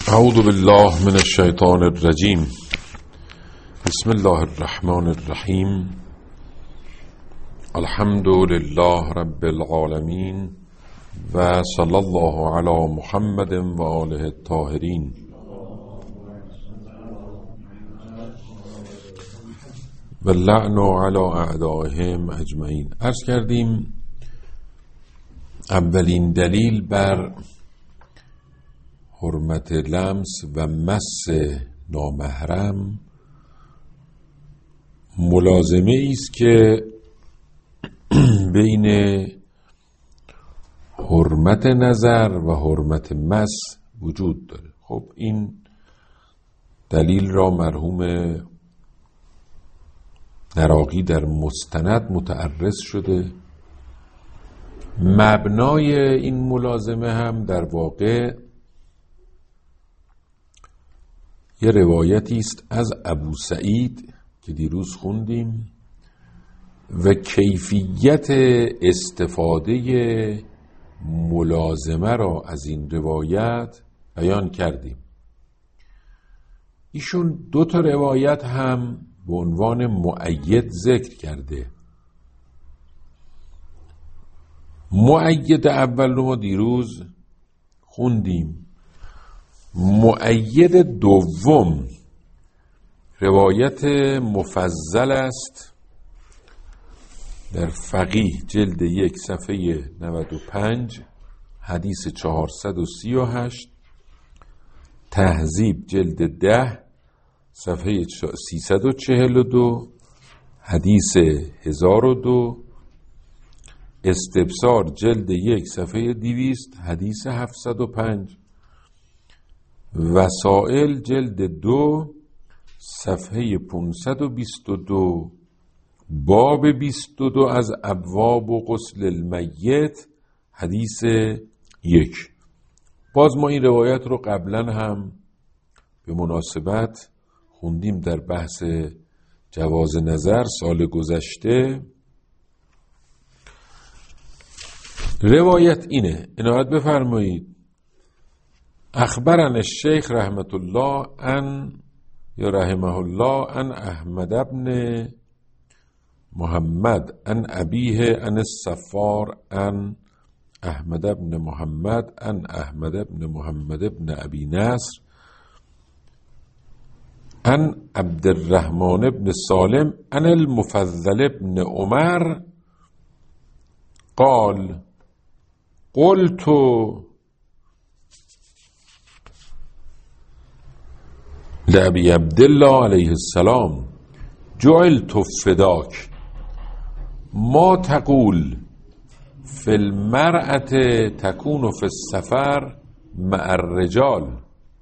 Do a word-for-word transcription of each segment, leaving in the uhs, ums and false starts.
اعوذ بالله من الشیطان الرجیم. بسم الله الرحمن الرحیم. الحمد لله رب العالمین و صلی الله علی محمد و آله الطاهرین. و لعن علی اعدائهم اجمعین. عرض کردیم اولین دلیل بر حرمت لمس و مس نامحرم ملازمه است که بین حرمت نظر و حرمت مس وجود داره. خب این دلیل را مرحوم نراقی در مستند متعرض شده. مبنای این ملازمه هم در واقع یه روایتی است از ابو سعید که دیروز خوندیم و کیفیت استفاده ملازمه را از این روایت بیان کردیم. ایشون دو تا روایت هم به عنوان مؤید ذکر کرده. مؤید اول رو ما دیروز خوندیم. مؤید دوم روایت مفضل است در فقیه جلد یک صفحه نود و پنج حدیث چهارصد و سی و هشت، تهذیب جلد ده صفحه سیصد و چهل و دو حدیث هزار و دو، استبصار جلد یک صفحه دویست حدیث هفتصد و پنج، وسائل جلد دو صفحه پانصد و بیست و دو باب بیست و دو از ابواب و غسل المیت حدیث یک. باز ما این روایت رو قبلا هم به مناسبت خوندیم در بحث جواز نظر سال گذشته. روایت اینه، عنایت بفرمایید. اخبرن الشیخ رحمت الله ان یا رحمه الله ان احمد ابن محمد ان ابیه ان الصفار ان احمد ابن محمد ان احمد ابن محمد ابن ابی نصر ان عبد الرحمن ابن سالم ان المفضل ابن عمر قال قلت لأبي عبد الله علیه السلام جعلت فداک ما تقول في المرأة تكون في السفر مع الرجال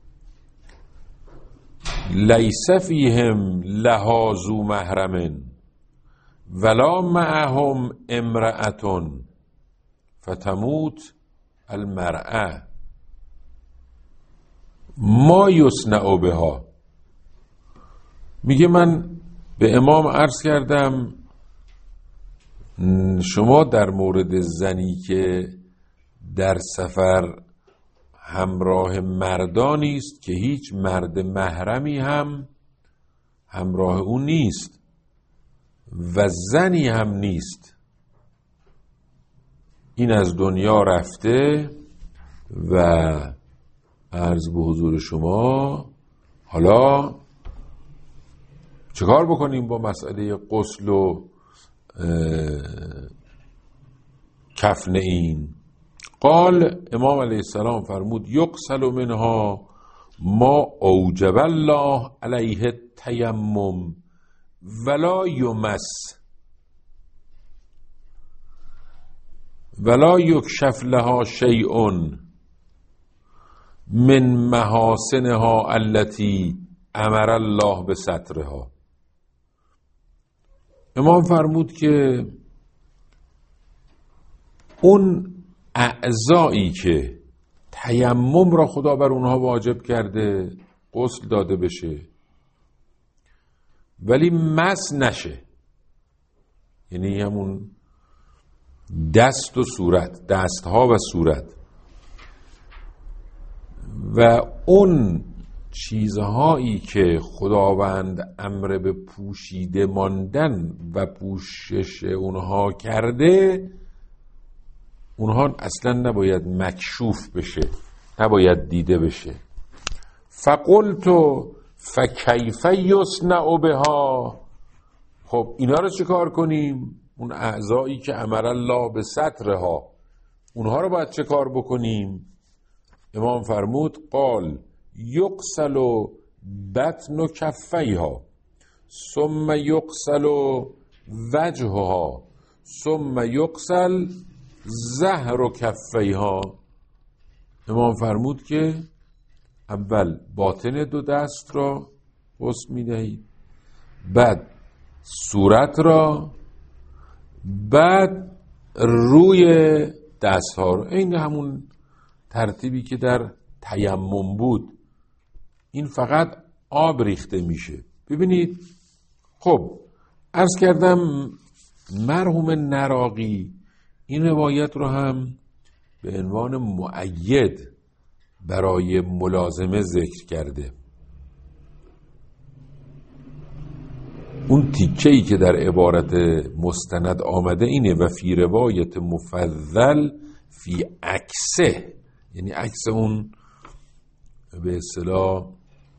ليس فيهم لها ذو محرم ولا معهم امرأة فتموت المرأة ما یصنع بها. میگه من به امام عرض کردم شما در مورد زنی که در سفر همراه مردانی است که هیچ مرد محرمی هم همراه او نیست و زنی هم نیست، این از دنیا رفته و عرض به حضور شما حالا چیکار بکنیم با مسئله غسل و کفن این؟ قال امام علیه السلام فرمود یغسل منها ما اوجب الله علیه التیمم ولا یمس ولا یکشف لها شیء من محاسنها التي امر الله بسترها. امام فرمود که اون اعضایی که تیمم را خدا بر اونها واجب کرده غسل داده بشه ولی مس نشه، یعنی همون دست و صورت، دستها و صورت، و اون چیزهایی که خداوند امر به پوشیده ماندن و پوشش اونها کرده، اونها اصلا نباید مکشوف بشه، نباید دیده بشه. فقلت فکیف یصنع بها. خب اینا رو چه کار کنیم؟ اون اعضایی که امر الله به سترها، اونها رو باید چه کار بکنیم؟ امام فرمود قال یغسل بطن کفیها ثم یغسل وجهها ثم یغسل ظهر کفیها. امام فرمود که اول باطن دو دست را غسل می‌دهید، بعد صورت را، بعد روی دست ها رو. این همون ترتیبی که در تیمم بود، این فقط آب ریخته میشه. ببینید خب عرض کردم مرحوم نراقی این روایت رو هم به عنوان مؤید برای ملازمه ذکر کرده. اون تیکه‌ای که در عبارت مستند آمده اینه و فی روایت مفضل فی عکسه، یعنی عکس اون به اصطلاح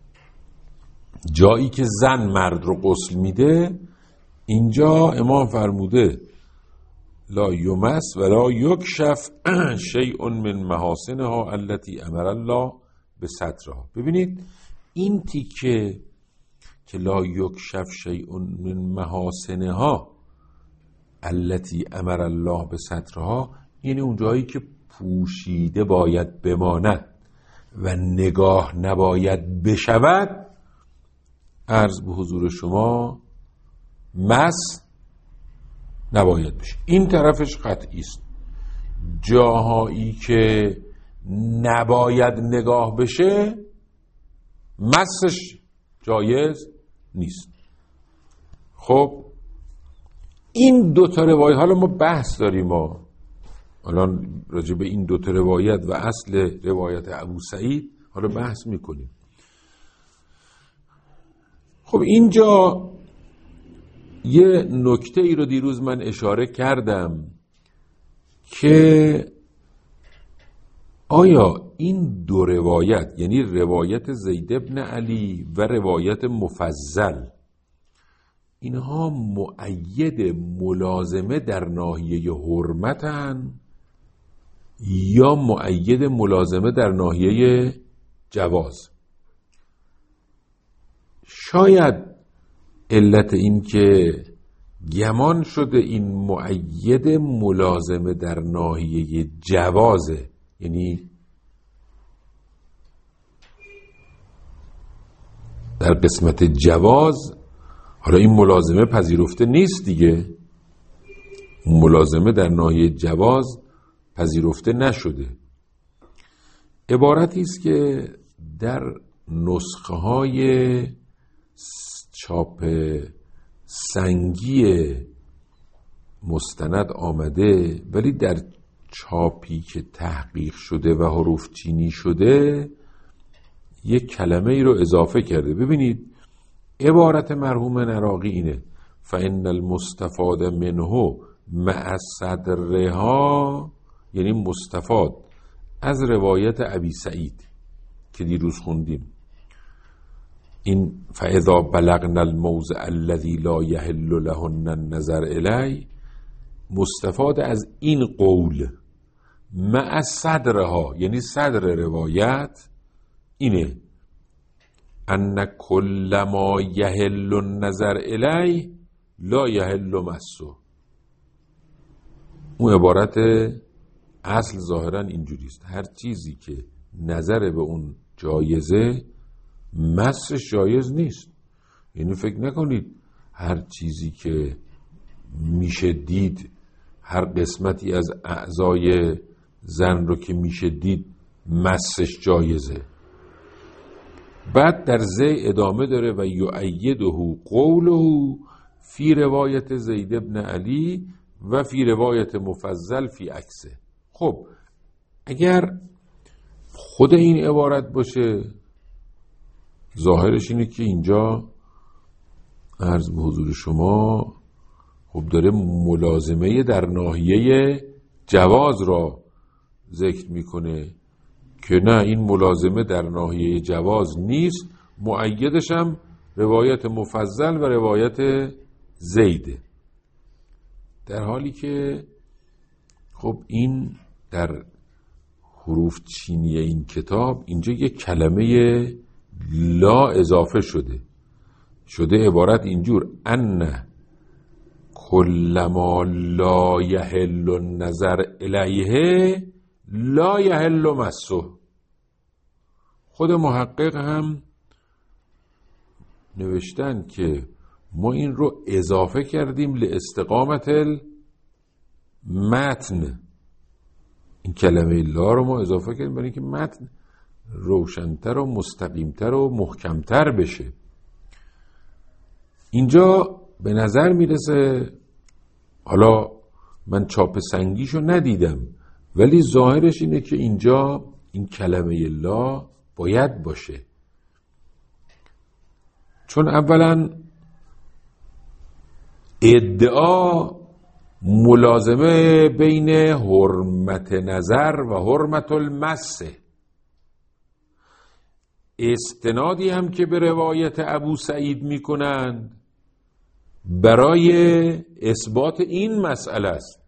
جایی که زن مرد رو غسل میده، اینجا امام فرموده لا یمس و لا یکشف شیء من محاسنها التي امر الله به سترها. ببینید این تیکه که لا یکشف شیء من محاسنها التي امر الله به سترها، یعنی اون جایی که پوشیده باید بماند و نگاه نباید بشود، عرض به حضور شما مس نباید بشه. این طرفش قطعی است. جاهایی که نباید نگاه بشه مسش جایز نیست. خب این دو تا روایت، حالا ما بحث داریم، ما الان راجع به این دو تا روایت و اصل روایت ابو سعید حالا بحث میکنیم. خب اینجا یه نکته ای رو دیروز من اشاره کردم که آیا این دو روایت، یعنی روایت زید بن علی و روایت مفضل، اینها مؤید ملازمه در ناحیه حرمتن یا مؤید ملازمه در ناحیه جواز؟ شاید علت این که گمان شده این مؤید ملازمه در ناحیه جوازه، یعنی در قسمت جواز، حالا این ملازمه پذیرفته نیست دیگه، ملازمه در ناحیه جواز پذیرفته نشده. عبارتی است که در نسخه های چاپ سنگی مستند آمده، ولی در چاپی که تحقیق شده و حروف چینی شده یک کلمه ای رو اضافه کرده. ببینید عبارت مرحوم نراقی اینه فإن المستفاد منه مع صدرها، یعنی مستفاد از روایت ابی سعید که دیروز خوندیم، این فاذا بلغن الموضع الذي لا يحل لهن النظر الیه، مستفاد از این قول مع صدرها، یعنی صدر روایت اینه ان کل ما یحل النظر الیه لا یحل مسه. اون عبارت اصل ظاهرا اینجوریست، هر چیزی که نظر به اون جایزه مسش جایز نیست. یعنی فکر نکنید هر چیزی که میشه دید، هر قسمتی از اعضای زن رو که میشه دید مسش جایزه. بعد در زی ادامه داره و یؤیده قوله فی روایت زید بن علی و فی روایت مفضل فی عکسه. خب اگر خود این عبارت باشه، ظاهرش اینه که اینجا عرض به حضور شما خب داره ملازمه در ناحیه جواز را ذکر میکنه که نه، این ملازمه در ناحیه جواز نیست، مؤیدش هم روایت مفضل و روایت زیده، در حالی که خب این در حروف چینی این کتاب اینجا یک کلمه لا اضافه شده شده عبارت اینجور: ان کلما لا یحل النظر الیه لا یحل مسه. خود محقق هم نوشتن که ما این رو اضافه کردیم لاستقامت المتن، این کلمه لا رو ما اضافه کردیم برای اینکه متن روشن‌تر و مستقیم‌تر و محکم‌تر بشه. اینجا به نظر میرسه، حالا من چاپ سنگیشو ندیدم، ولی ظاهرش اینه که اینجا این کلمه لا باید باشه، چون اولا ادعا ملازمه بین حرمت نظر و حرمت المسه، استنادی هم که به روایت ابو سعید میکنند برای اثبات این مسئله است.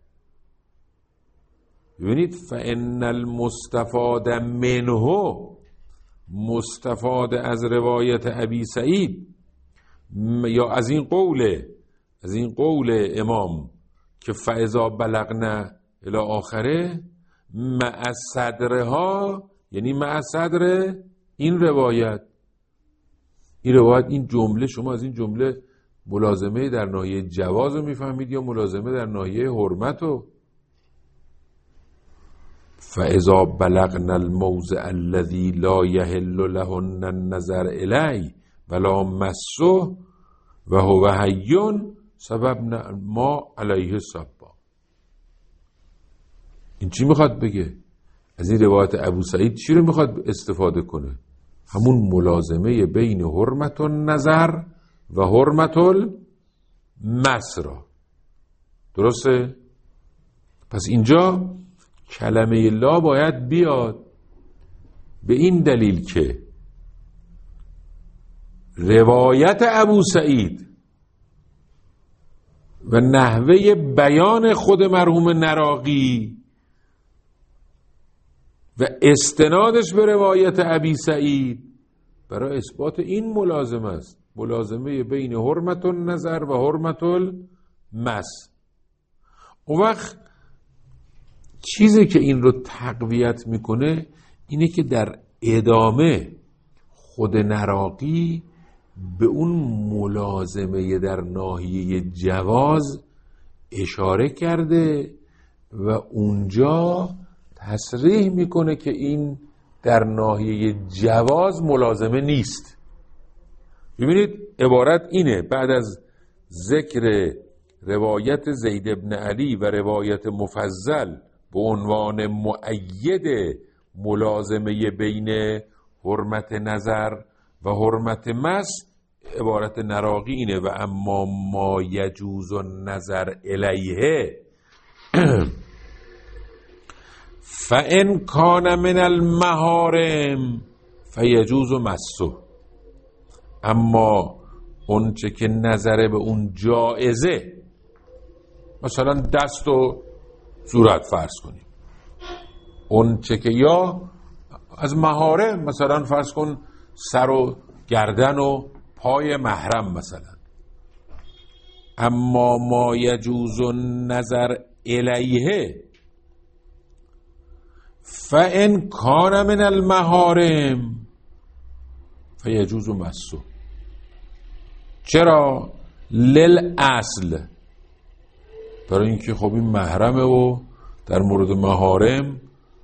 ببینید فان المستفاد منه، مستفاد از روایت ابی سعید یا از این قول از این قول امام که فاذا بلغنا الی آخره مع صدرها، یعنی مع صدر این روایت این روایت این جمله، شما از این جمله ملازمه در ناحیه جواز رو میفهمید یا ملازمه در ناحیه حرمت رو؟ فاذا بلغنا الموضع الذي لا يحل لهن النظر الی ولا مسه وهو حی سببنا ما علیه سبا. این چی میخواد بگه؟ از این روایت ابو سعید چی رو میخواد استفاده کنه؟ همون ملازمه بین حرمت النظر و حرمت المس را. درسته؟ پس اینجا کلمه لا باید بیاد به این دلیل که روایت ابو سعید و نحوه بیان خود مرحوم نراقی و استنادش به روایت ابی سعید برای اثبات این ملازمه است، ملازمه بین حرمت النظر و حرمت المس. اون وقت چیزی که این رو تقویت میکنه اینه که در ادامه خود نراقی به اون ملازمه در ناحیه جواز اشاره کرده و اونجا تصریح میکنه که این در ناحیه جواز ملازمه نیست. ببینید عبارت اینه: بعد از ذکر روایت زید بن علی و روایت مفضل به عنوان مؤید ملازمه بین حرمت نظر و حرمت مس، عبارت نراقی اینه: و اما ما یجوز النظر الیه فان کان من المحارم فیجوز مسه. اما اون چه که نظر به اون جائزه، مثلا دست و صورت فرض کنیم، اون چه که یا از محارم، مثلا فرض کن سر و گردن و پای محرم مثلا. اما ما یجوز النظر الیه فان کان من المحارم فیجوز مسه. چرا؟ للاصل، برای اینکه خب این محرمه و در مورد محارم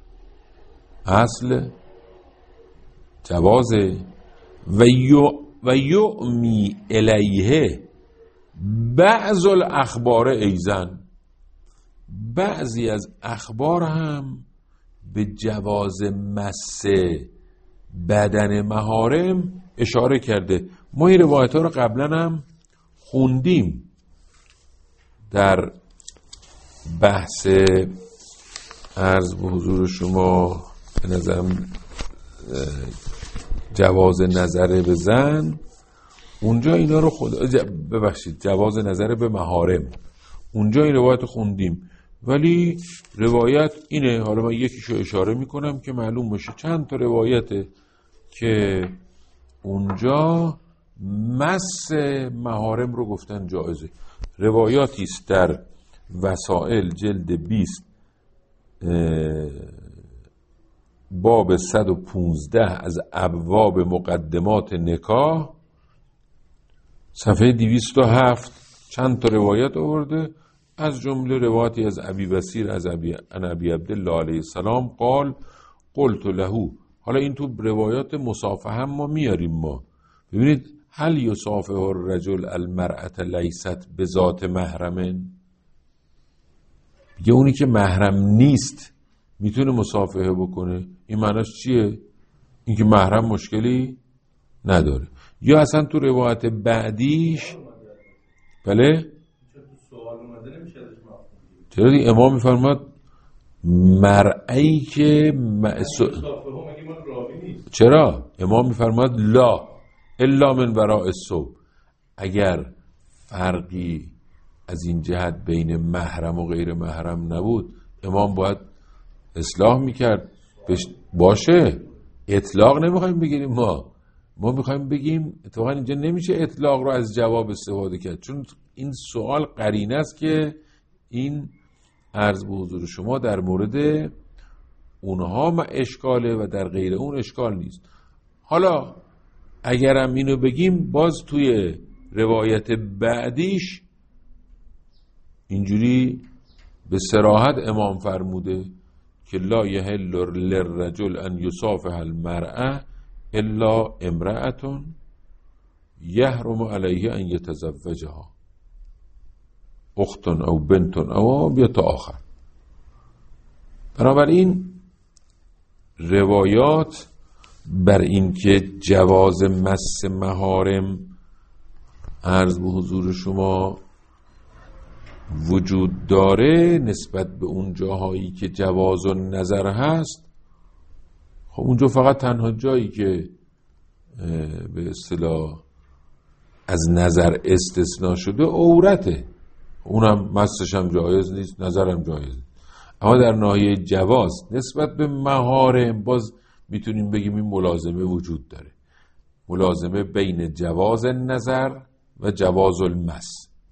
اصل جوازه. و و یعمی الیه بعض الاخبار ایزن، بعضی از اخبار هم به جواز مس بدن محارم اشاره کرده. ما این روایت ها رو قبلا هم خوندیم در بحث عرض به حضور شما به نظرم جواز نظر به زن، اونجا اینا رو خود ببخشید جواز نظر به محارم، اونجا این روایت خوندیم. ولی روایت اینه، حالا من یکیشو اشاره میکنم که معلوم باشه. چند تا روایته که اونجا مس محارم رو گفتن جایزه. روایاتی است در وسائل جلد بیست باب صد و پونزده از ابواب مقدمات نکاح صفحه دویست و هفت چند تا روایت آورده، از جمله روایتی از ابی بصیر از ابی ان ابی عبدالله علیه السلام قال قلت له. حالا این تو روایات مصافحه هم ما میاریم. ما ببینید هل یصافح الرجل المرأة لیست بذات محرمن، یه اونی که محرم نیست میتونه مصافحه بکنه. این معناش چیه؟ این که محرم مشکلی نداره. یا اصلا تو روایت بعدیش بله چرا دی امام میفرماد مرئی که معص... چرا امام میفرماد لا الا من وراء الصوب، اگر فرقی از این جهت بین محرم و غیر محرم نبود امام باید اصلاح میکرد. بش... باشه اطلاق نمیخوایم بگیریم، ما ما میخوایم بگیم اتفاقا اینجا نمیشه اطلاق رو از جواب استفاده کرد، چون این سوال قرینه است که این عرض به حضور شما در مورد اونها ما اشکاله و در غیر اون اشکال نیست. حالا اگرم اینو بگیم باز توی روایت بعدیش اینجوری به صراحت امام فرموده که لا یحل للرجل ان یصافح المرأة الا امرأة یحرم علیه ان یتزوجها اخت او بنت او بیت آخر. بنابراین روایات بر این که جواز مس محارم عرض به حضور شما وجود داره نسبت به اون جاهایی که جواز و نظر هست، خب اونجا فقط تنها جایی که به اصطلاح از نظر استثناء شده عورته، اونم مسش هم جایز نیست، نظرم جایز نیست. اما در ناحیه جواز نسبت به محارم باز میتونیم بگیم این ملازمه وجود داره، ملازمه بین جواز نظر و جواز المس.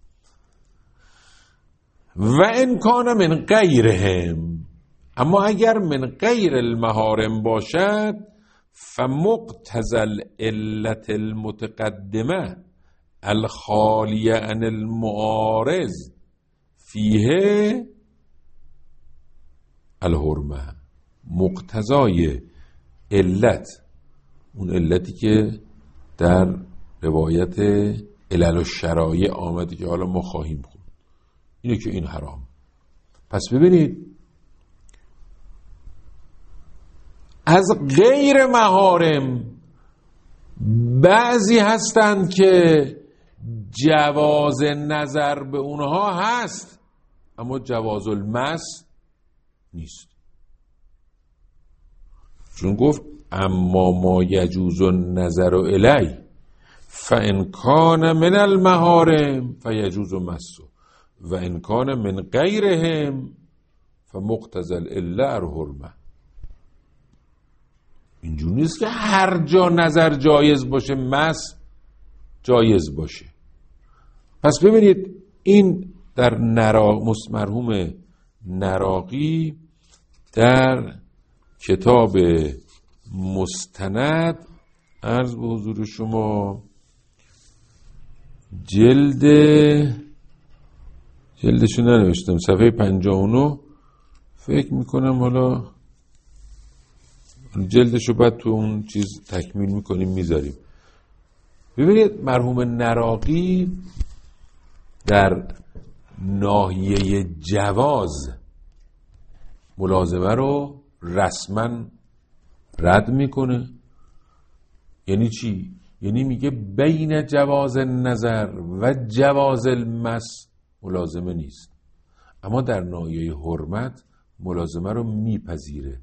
و ان کان من غیرهم، اما اگر من غیر المحارم باشد فمقتضى العلة المتقدمه الخالیه عن المعارض فیه الحرمه. مقتضای علت، اون علتی که در روایت علل و شرایع آمده که حالا ما خواهیم خوند، اینه که این حرام. پس ببینید از غیر محارم بعضی هستند که جواز نظر به اونها هست اما جواز المس نیست، چون گفت اما ما یجوز النظر الی فان کان من المحارم فیجوز مسه و ان کان من غیرهم فمقتضى العله الحرمه. اینجور نیست که هر جا نظر جایز باشه مس جایز باشه. پس ببینید این در نرا مرحوم نراقی در کتاب مستند عرض به حضور شما جلد جلدشو ننوشتم صفحه پنجاه و نه فکر میکنم، حالا جلدشو بعد تو اون چیز تکمیل میکنیم میذاریم. ببینید مرحوم نراقی در ناحیه جواز ملازمه رو رسما رد میکنه. یعنی چی؟ یعنی میگه بین جواز نظر و جواز المس ملازمه نیست، اما در ناحیه حرمت ملازمه رو میپذیره.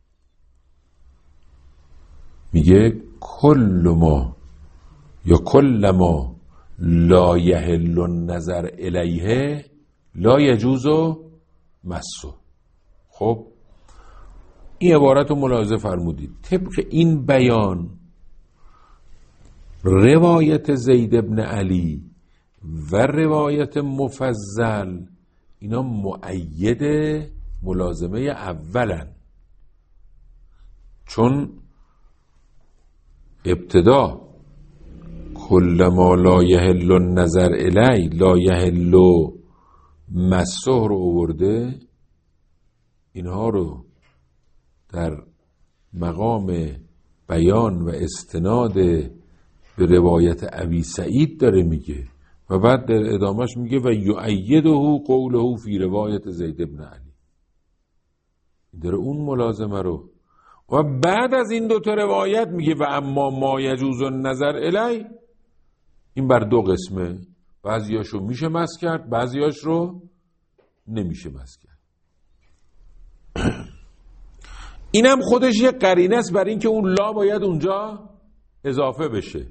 میگه کل ما یا کل ما لا یحل النظر الیه لا یجوز مسه. خب این عبارت رو ملاحظه فرمودید. طبق این بیان روایت زید بن علی و روایت مفضل اینا مؤید ملازمه اولن، چون ابتدا کل ما لا یحل النظر الی لا یحل مسه رو آورده. اینها رو در مقام بیان و استناد به روایت ابی سعید داره میگه و بعد در ادامهش میگه و یؤیده قوله فی روایت زید بن علی. داره اون ملازمه رو و بعد از این دو تا روایت میگه و اما ما یجوز النظر الی، این بر دو قسمه، بعضیاشو میشه مس کرد بعضیاش رو نمیشه مس کرد. اینم خودش یه قرینه است بر این که اون لا باید اونجا اضافه بشه،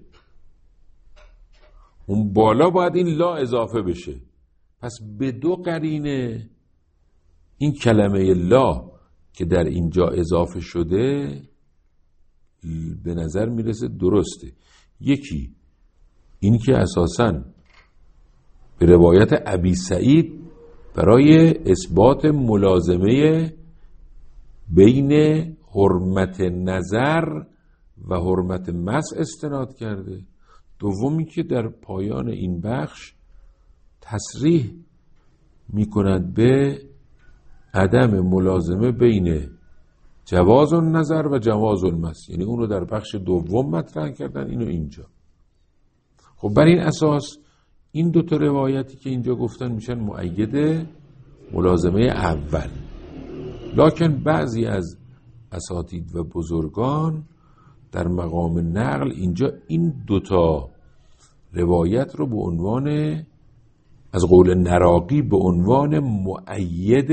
اون بالا باید این لا اضافه بشه. پس به دو قرینه این کلمه لا که در اینجا اضافه شده به نظر میرسه درسته. یکی این که اساساً به روایت ابی سعید برای اثبات ملازمه بین حرمت نظر و حرمت مس استناد کرده. دومی که در پایان این بخش تصریح میکند به عدم ملازمه بین جواز النظر و جواز المس، یعنی اون رو در بخش دوم مطرح کردن، اینو اینجا. خب بر این اساس این دو تا روایتی که اینجا گفتن میشن مؤید ملازمه اول. لکن بعضی از اساتید و بزرگان در مقام نقل اینجا این دوتا روایت رو به عنوان از قول نراقی به عنوان مؤید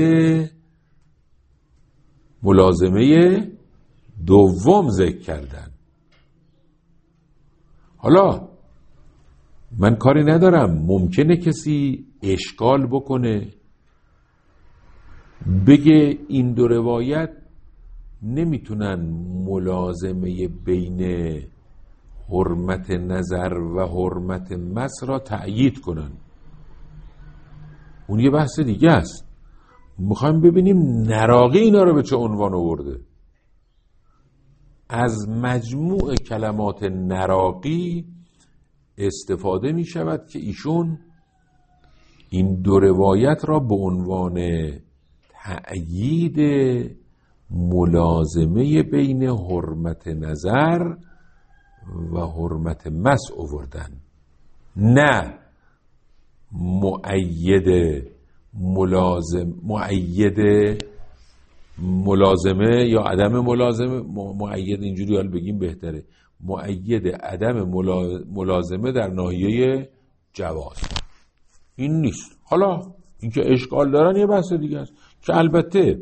ملازمه دوم ذکر کردن. حالا من کاری ندارم، ممکنه کسی اشکال بکنه بگه این دو روایت نمیتونن ملازمه بین حرمت نظر و حرمت مس را تأیید کنن. اون یه بحث دیگه است. میخوایم ببینیم نراقی اینا رو به چه عنوان آورده. از مجموع کلمات نراقی استفاده می شود که ایشون این دو روایت را به عنوان تأیید ملازمه بین حرمت نظر و حرمت مس آوردن، نه مؤید ملازم مؤید ملازمه یا عدم ملازمه. مؤید اینجوری حال بگیم بهتره، مؤید عدم ملازمه در ناحیه جواز. این نیست. حالا اینکه اشکال دارن یه بحث دیگه است که البته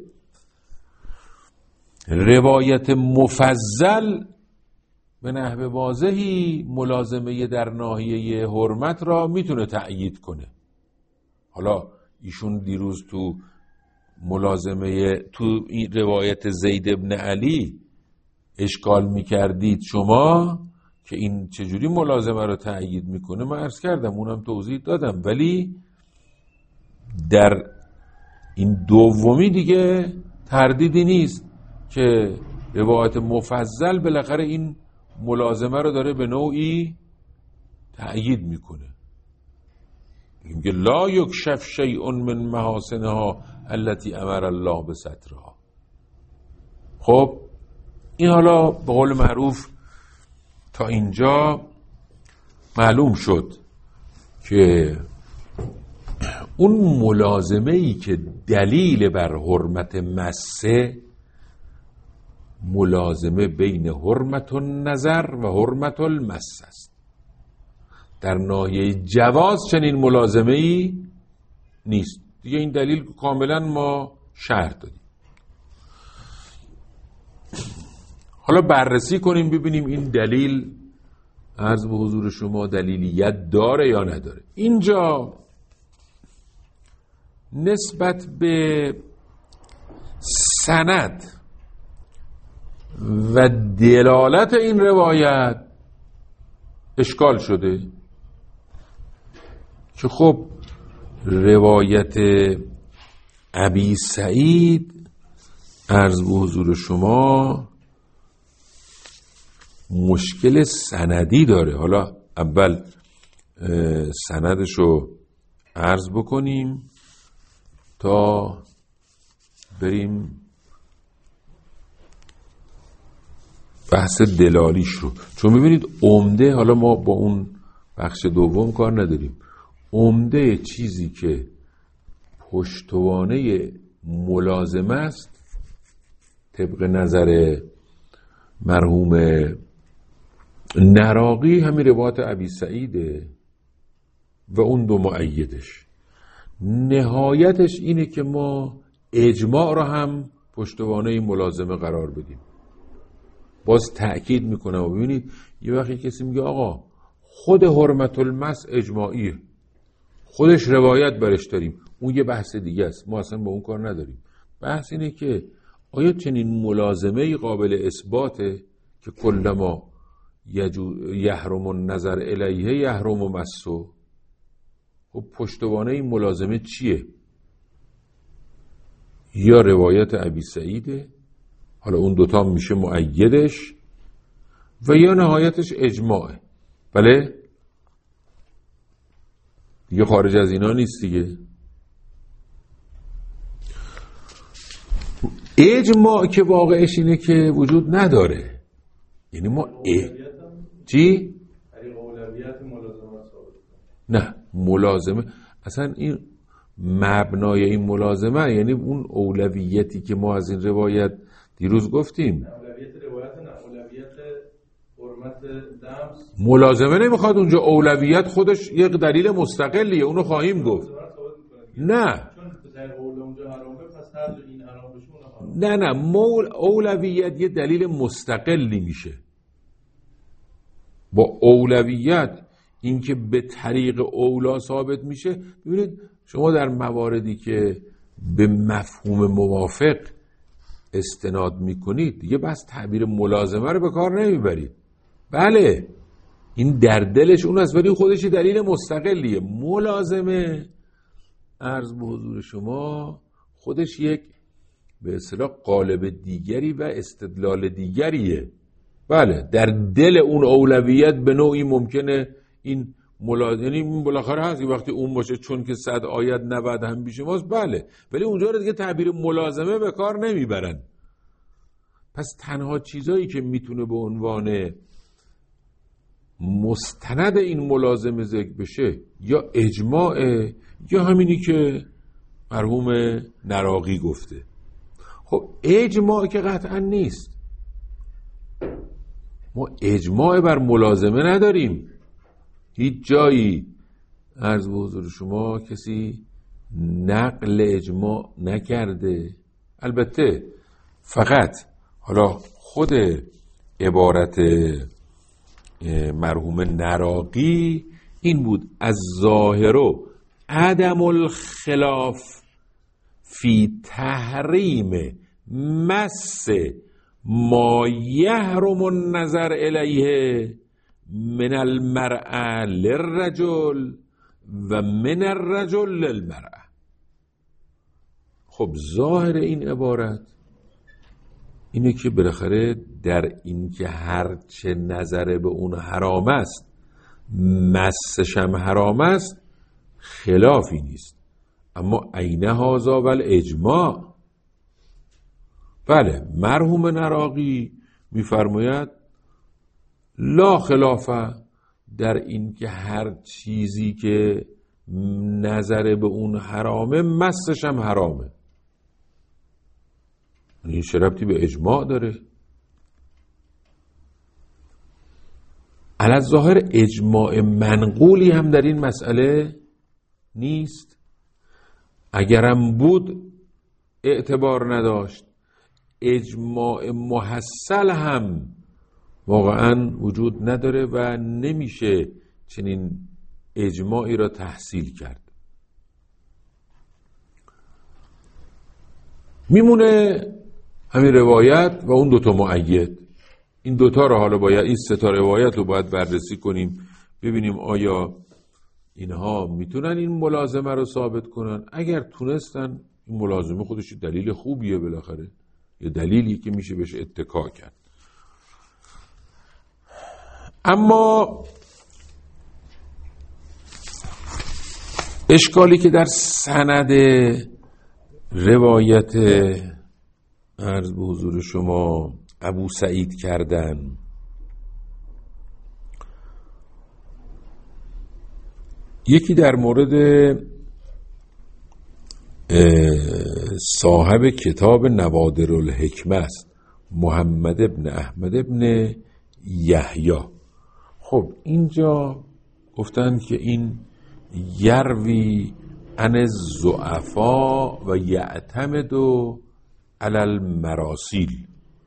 روایت مفضل به نحو واضحی ملازمه در ناحیه حرمت را میتونه تأیید کنه. حالا ایشون دیروز تو ملازمه تو این روایت زید بن علی اشکال میکردید شما که این چجوری ملازمه رو تأیید میکنه، من عرض کردم اونم توضیح دادم، ولی در این دومی دیگه تردیدی نیست که روایت مفضل بالاخره این ملازمه رو داره به نوعی تأیید میکنه. میگه لا یکشف شیء من محاسنها التي امر الله بسترها. خب این حالا به قول معروف تا اینجا معلوم شد که اون ملازمه‌ای که دلیل بر حرمت مسه ملازمه بین حرمت النظر و حرمت المس است. در ناحیه جواز چنین ملازمه ای نیست. دیگه این دلیل کاملا ما شرح دادیم. حالا بررسی کنیم ببینیم این دلیل عرض به حضور شما دلیلیت داره یا نداره. اینجا نسبت به سند و دلالت این روایت اشکال شده که خب روایت ابی سعید عرض به حضور شما مشکل سندی داره. حالا اول سندشو عرض بکنیم تا بریم بحث دلالیش رو. چون میبینید عمده، حالا ما با اون بخش دوم کار نداریم، عمده چیزی که پشتوانه ملازمه است طبق نظر مرحوم نراقی همین روایت ابی سعیده و اون دو مؤیدش. نهایتش اینه که ما اجماع رو هم پشتوانه ملازمه قرار بدیم. باز تأکید میکنم و ببینید یه وقتی کسی میگه آقا خود حرمت المس اجماعیه، خودش روایت برش داریم، اون یه بحث دیگه است، ما اصلا با اون کار نداریم. بحث اینه که آیا چنین ملازمه قابل اثباته که کلما یحرم النظر الیه یحرم مسو؟ خب پشتوانه این ملازمه چیه؟ یا روایت ابی سعیده، حالا اون دوتا میشه مؤیدش، و یا نهایتش اجماعه. بله دیگه خارج از اینا نیست دیگه. اجماع که واقعش اینه که وجود نداره. یعنی ما ا... چی؟ نه ملازمه اصلا این مبنای این ملازمه، یعنی اون اولویتی که ما از این روایت دیروز گفتیم، اولویت روایت نه، اولویت حرمت دمس. ملازمه نمیخواد اونجا اولویت، خودش یک دلیل مستقلیه، اونو خواهیم گفت. نه نه نه مول اولویت یه دلیل مستقلی میشه. با اولویت اینکه به طریق اولا ثابت میشه. ببینید شما در مواردی که به مفهوم موافق استناد میکنید دیگه بس تعبیر ملازمه رو به کار نمیبرید. بله این در دلش اون است، ولی خودش دلیل مستقلیه. ملازمه عرض به حضور شما خودش یک به اصطلاح قالب دیگری و استدلال دیگریه. بله در دل اون اولویت به نوعی ممکنه این ملازمه، یعنی بالاخره هست وقتی اون باشه چون که صد آیت نود هم بیش ماست، بله، ولی اونجا رو دیگه تعبیر ملازمه به کار نمیبرن. پس تنها چیزایی که میتونه به عنوان مستند این ملازمه ذکر بشه یا اجماع یا همینی که مرحوم نراقی گفته. خب اجماع که قطعا نیست، ما اجماع بر ملازمه نداریم. هیچ جایی عرض به حضور شما کسی نقل اجماع نکرده. البته فقط حالا خود عبارت مرحوم نراقی این بود: از ظاهرو عدم الخلاف فی تحریم مس ما یحرم النظر الیه من المرأة للرجل و من الرجل للمرأة. خب ظاهر این عبارت اینه که بالاخره در این که هرچه نظر به اون حرام است مسش هم حرام است خلافی نیست. اما عین هذا والاجماع. بله مرحوم نراقی میفرماید لا خلافه در این که هر چیزی که نظر به اون حرامه مسش هم حرامه. این چه ربطی به اجماع داره؟ علی‌الظاهر اجماع منقولی هم در این مسئله نیست. اگرم بود اعتبار نداشت. اجماع محصل هم واقعا وجود نداره و نمیشه چنین اجماعی را تحصیل کرد. میمونه همین روایت و اون دوتا مؤید. این دوتا رو حالا باید، این سه تا روایت رو باید بررسی کنیم، ببینیم آیا اینها میتونن این ملازمه رو ثابت کنن. اگر تونستن، این ملازمه خودش دلیل خوبیه، بالاخره یه دلیلی که میشه بهش اتکا کرد. اما اشکالی که در سند روایت عرض به حضور شما ابو سعید کردن، یکی در مورد صاحب کتاب نوادر الحکمه است، محمد ابن احمد ابن یحیی. خب اینجا گفتن که این یروی عن الضعفاء و یعتمد علی المراسیل.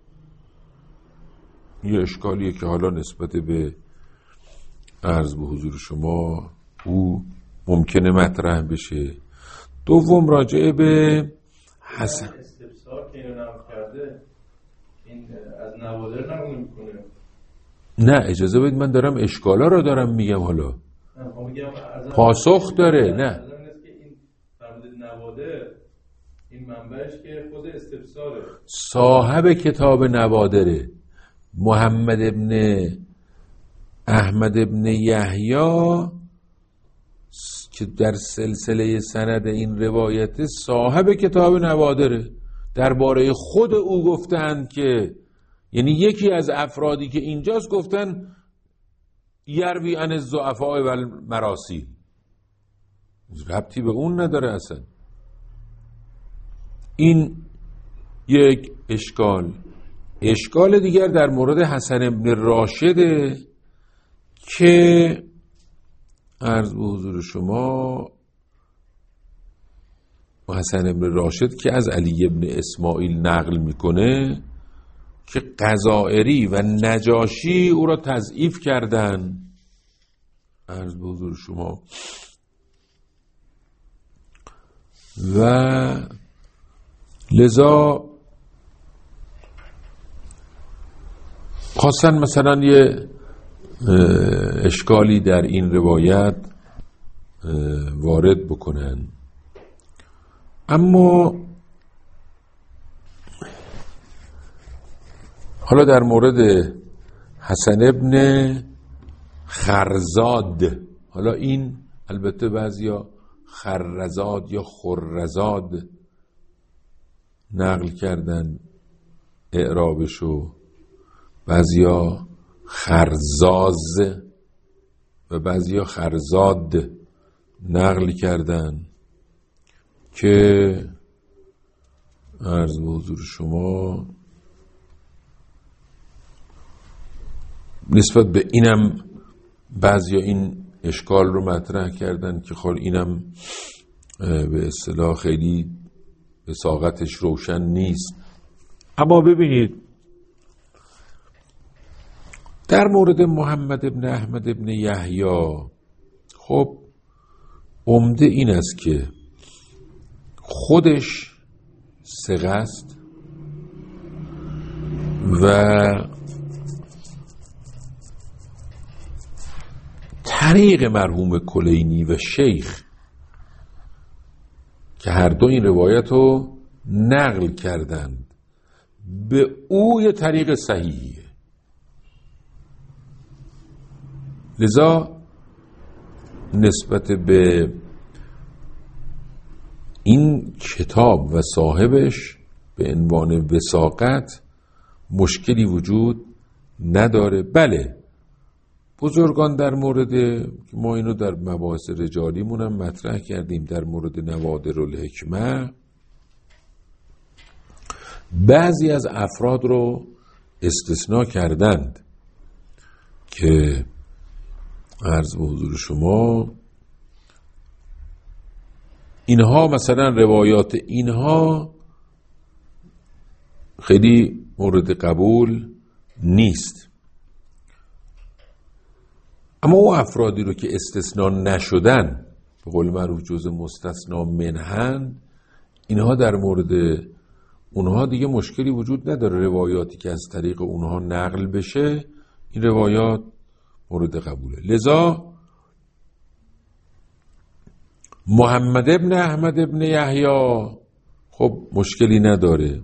یه اشکالیه که حالا نسبت به عرض به حضور شما او ممکنه مطرح بشه. دوم راجعه به حسن استفسار که اینو نام کرده، این از نوادر نمونه میکنه. نه اجازه بدید، من دارم اشکالا رو دارم میگم. حالا پاسخ داره. نه این فرمودید نوادر، این منبعش که خود استفساره. صاحب کتاب نوادره محمد ابن احمد ابن یحیی که در سلسله سند این روایت صاحب کتاب نوادره. درباره خود او گفتند که، یعنی یکی از افرادی که اینجاست گفتن یروی عن الضعفاء و المراسیل. ربطی به اون نداره اصلا. این یک اشکال. اشکال دیگر در مورد حسن ابن راشده که عرض به حضور شما حسن ابن راشد که از علی ابن اسماعیل نقل میکنه که قضائری و نجاشی او را تضعیف کردن. عرض به حضور شما و لذا خواستن مثلا یه اشکالی در این روایت وارد بکنن. اما حالا در مورد حسن ابن خرزاد، حالا این البته بعضیا خرزاد یا خرزاد نقل کردن اعرابشو، بعضیا خرزاز و بعضیا خرزاد نقل کردن که عرض به حضور شما نسبت به اینم بعضیا این اشکال رو مطرح کردن که خب اینم به اصطلاح خیلی بصاغتش روشن نیست. اما ببینید در مورد محمد ابن احمد ابن یحیی خب عمده این است که خودش ثقه است و طریق مرحوم کلینی و شیخ که هر دو این روایت رو نقل کردند به او یه طریق صحیحیه. لذا نسبت به این کتاب و صاحبش به عنوان وثاقت مشکلی وجود نداره. بله بزرگان در مورد که ما اینو در مباحث رجالیمون هم مطرح کردیم، در مورد نوادر الحکمه بعضی از افراد رو استثناء کردند که عرض به حضور شما اینها مثلا روایات اینها خیلی مورد قبول نیست. اما اون افرادی رو که استثناء نشدن، به قول معروف جزء مستثنا منهن، اینها در مورد اونها دیگه مشکلی وجود نداره. روایاتی که از طریق اونها نقل بشه این روایات مورد قبوله. لذا محمد ابن احمد ابن یحیی خب مشکلی نداره.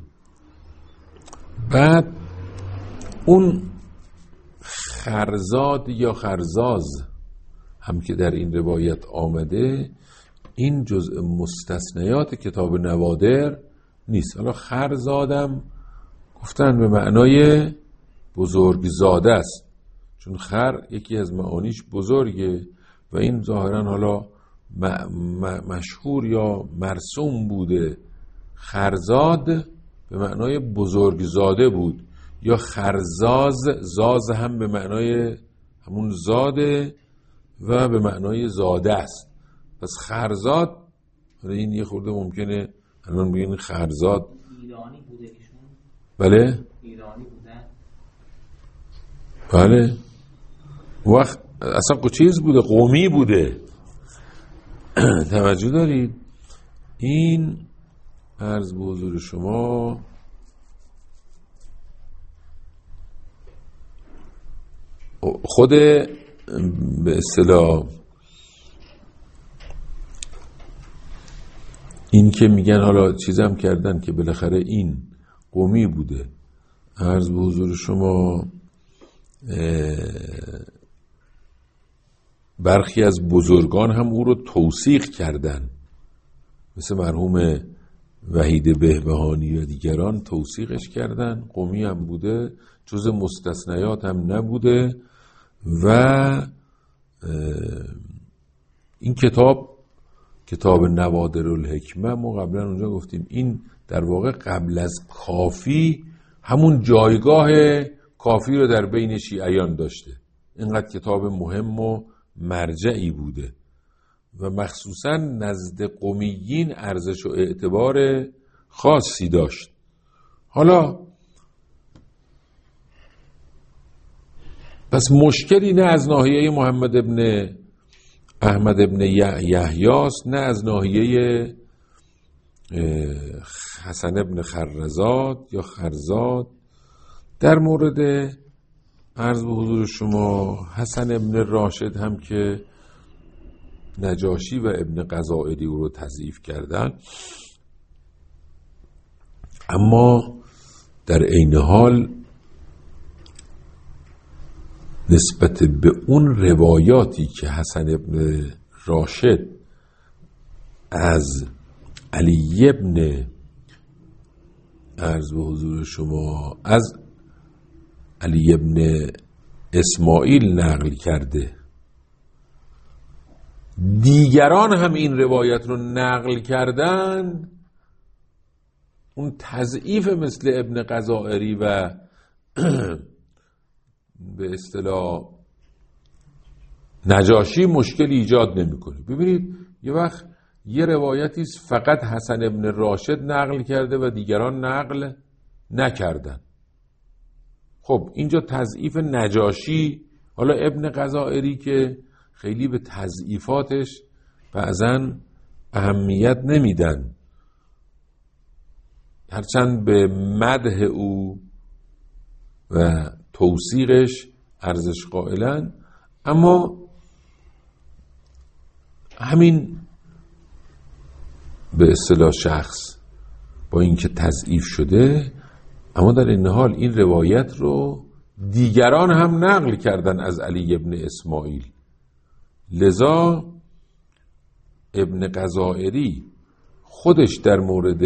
بعد اون خرزاد یا خرزاز هم که در این روایت آمده، این جزء مستثنیات کتاب نوادر نیست. حالا خرزادم گفتن به معنای بزرگزاده است، چون خر یکی از معانیش بزرگه و این ظاهرا حالا مشهور یا مرسوم بوده. خرزاد به معنای بزرگزاده بود، یا خرزاز، زاز هم به معنای همون زاده و به معنای زاده است. پس خرزاد، این یه خورده ممکنه الان بگین خرزاد ایرانی بوده ایشون؟ بله؟ ایرانی بوده؟ بله. وقت اصلا چیز بوده، قومی بوده. توجه دارید؟ این عرض به حضور شما خود به اصطلاح این که میگن حالا چیزم کردن که بالاخره این قومی بوده، عرض به حضور شما برخی از بزرگان هم او رو توثیق کردن، مثل مرحوم وحید بهبهانی و دیگران توثیقش کردن. قومی هم بوده، جز مستثنیات هم نبوده. و این کتاب کتاب نوادر الحکمه، ما قبلا اونجا گفتیم این در واقع قبل از کافی همون جایگاه کافی رو در بین شیعیان داشته. اینقدر کتاب مهم و مرجعی بوده و مخصوصا نزد قمیین ارزش و اعتبار خاصی داشت. حالا پس مشکلی نه از ناحیه محمد ابن احمد ابن یحیی است، نه از ناحیه حسن ابن خرزاد یا خرزاد. در مورد عرض به حضور شما حسن ابن راشد هم که نجاشی و ابن قضائری او رو تضعیف کردن، اما در عین حال نسبت به اون روایاتی که حسن ابن راشد از علی ابن عرض به حضور شما از علی ابن اسماعیل نقل کرده، دیگران هم این روایت رو نقل کردن، اون تضعیف مثل ابن قضائری و به اصطلاح نجاشی مشکلی ایجاد نمیکنه. ببینید یه وقت یه روایتی فقط حسن ابن راشد نقل کرده و دیگران نقل نکردن. خب اینجا تضعیف نجاشی، حالا ابن قضائری که خیلی به تضعیفاتش بعضن اهمیت نمیدن، هرچند به مدح او و توثیقش ارزش قائلن، اما همین به اصطلاح شخص با اینکه تضعیف شده، اما در این حال این روایت رو دیگران هم نقل کردن از علی ابن اسماعیل. لذا ابن قضائری خودش در مورد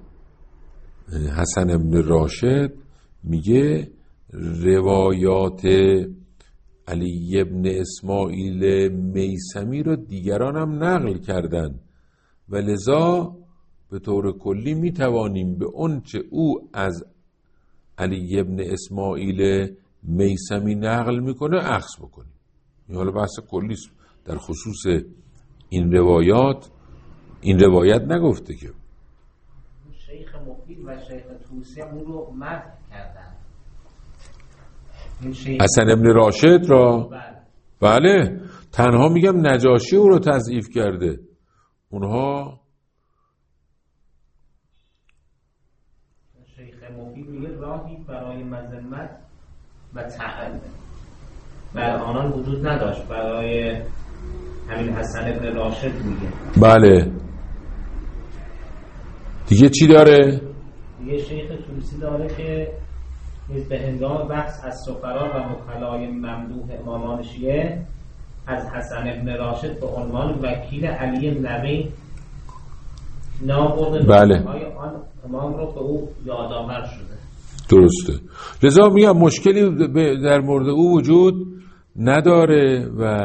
حسن ابن راشد میگه روایات علی ابن اسماعیل میثمی رو دیگران هم نقل کردن و لذا به طور کلی میتوانیم به اون چه او از علی ابن اسماعیل میثمی نقل میکنه اخذ بکنیم. این حالا بحث کلی در خصوص این روایات، این روایت نگفته که شیخ مفید و شیخ طوسی اون رو مدح کردن. حسن ابن راشد را بله. بله تنها میگم نجاشی او رو تضعیف کرده، اونها شیخ مفید میگه راهی برای مذمت و تعن بر آنان وجود نداشت. برای همین حسن ابن راشد میگه. بله دیگه چی داره؟ دیگه شیخ طوسی داره که به هنگام بحث از سفرا و مخلای ممدوح امامان شیعه از حسن ابن راشد به عنوان وکیل علی نقی نام برده. بله آن امام رو به او یادآور شده. درسته. لذا میگم مشکلی در مورد او وجود نداره و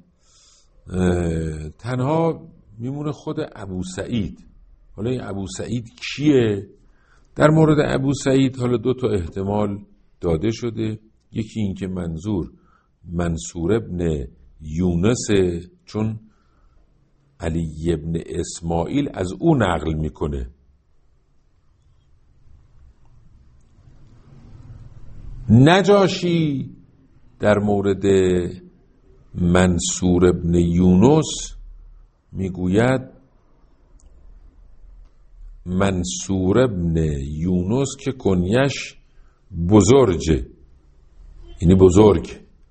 تنها میمونه خود ابو سعید. حالا این ابو سعید کیه؟ در مورد ابو سعید حالا دو تا احتمال داده شده. یکی این که منظور منصور ابن یونس، چون علی ابن اسماعیل از او نقل میکنه. نجاشی در مورد منصور ابن یونس میگوید منصور ابن یونس که کنیش بزرگه، یعنی بزرگ،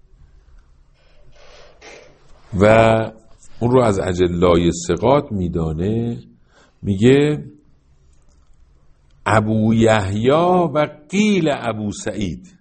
و اون رو از اجلای ثقات میدانه. میگه ابو یحیی و قیل ابو سعید.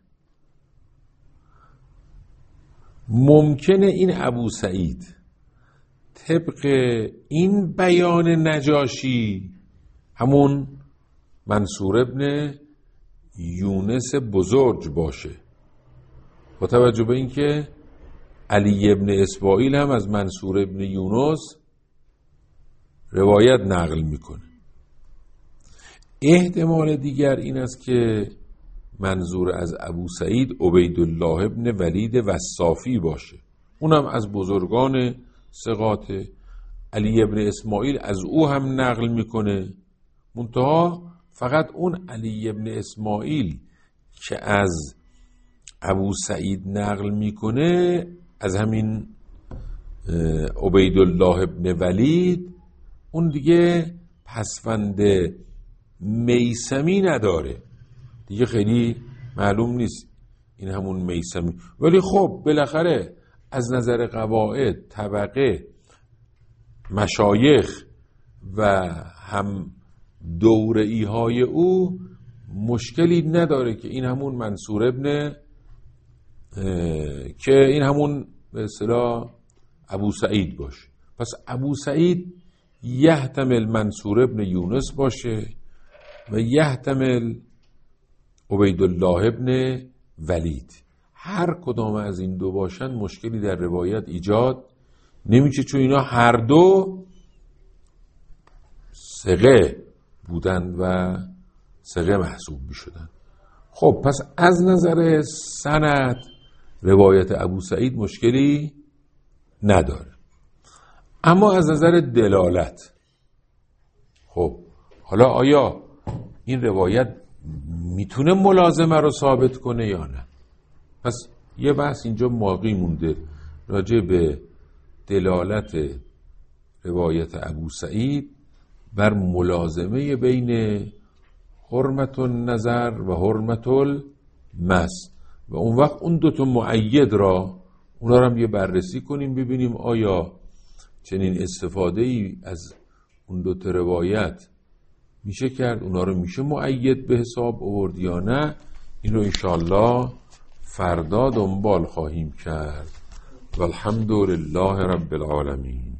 ممکنه این ابو سعید طبق این بیان نجاشی همون منصور ابن یونس بزرگ باشه، با توجه به اینکه علی ابن اسماعیل هم از منصور ابن یونس روایت نقل میکنه. احتمال دیگر این است که منظور از ابو سعید عبیدالله ابن ولید وصافی باشه، اونم از بزرگان ثقات. علی ابن اسماعیل از او هم نقل میکنه، منتها فقط اون علی ابن اسماعیل که از ابو سعید نقل میکنه از همین عبیدالله ابن ولید، اون دیگه پسوند میسمی نداره دیگه، خیلی معلوم نیست این همون میسمی. ولی خب بالاخره از نظر قواعد، طبقه، مشایخ و هم دوره‌ای های او مشکلی نداره که این همون منصور ابن که این همون به اصطلاح ابو سعید باشه. پس ابو سعید یحتمل منصور ابن یونس باشه و یحتمل عبیدالله ابن ولید. هر کدام از این دو باشن مشکلی در روایت ایجاد نمیشه، چون اینا هر دو ثقه بودند و ثقه محسوب میشدن. خب پس از نظر سند روایت ابو سعید مشکلی نداره، اما از نظر دلالت، خب حالا آیا این روایت میتونه ملازمه رو ثابت کنه یا نه؟ پس یه بحث اینجا باقی مونده راجع به دلالت روایت ابو سعید بر ملازمه بین حرمت النظر و حرمت المس، و اون وقت اون دوتا مؤید را اونا را هم یه بررسی کنیم ببینیم آیا چنین استفاده ای از اون دوتا روایت میشه کرد، اونا رو میشه مؤید به حساب آورد یا نه. این رو انشاءالله فردا دنبال خواهیم کرد. والحمد لله رب العالمین.